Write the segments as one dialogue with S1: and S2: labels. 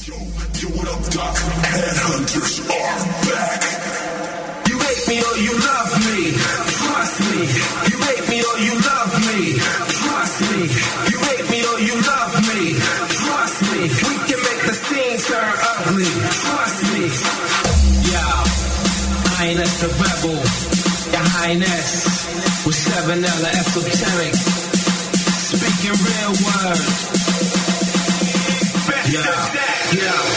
S1: Yo, what up, Doc? Headhunters are back. You hate me or you love me. Trust me. You hate me or you love me. Trust me. You hate me or you love me. Trust me. We can make the scene turn ugly. Trust me. Yeah, Highness the Rebel. Your Highness with 7L esoteric. Speaking real words. Yeah.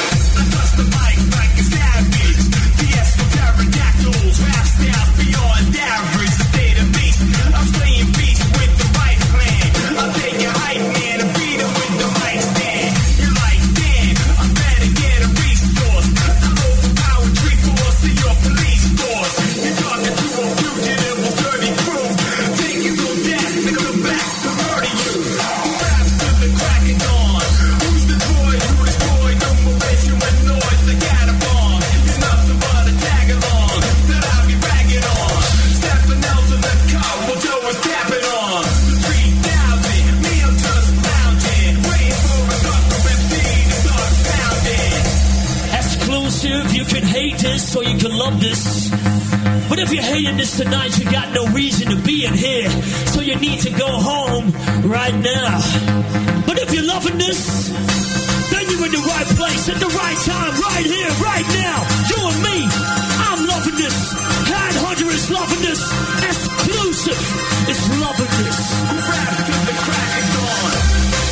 S2: So you can love this. But if you're hating this tonight, you got no reason to be in here. So you need to go home right now. But if you're loving this, then you're in the right place at the right time, right here, right now. You and me, I'm loving this. Headhunter is loving this. Exclusive is loving this. Rap to the crack of dawn.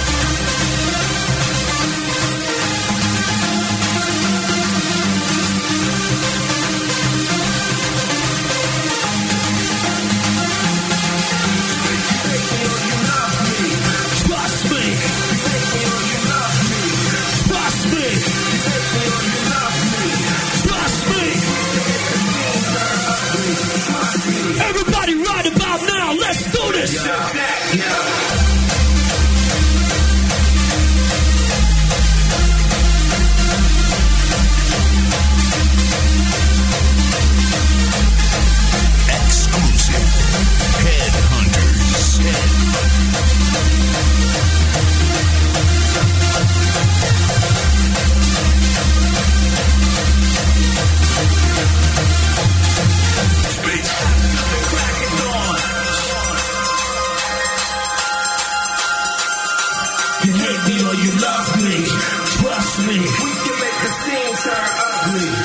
S2: Everybody right about now, let's do this!
S1: Exclusive Headhunters. You hate me or you love me. Trust me. We can make the scene turn ugly.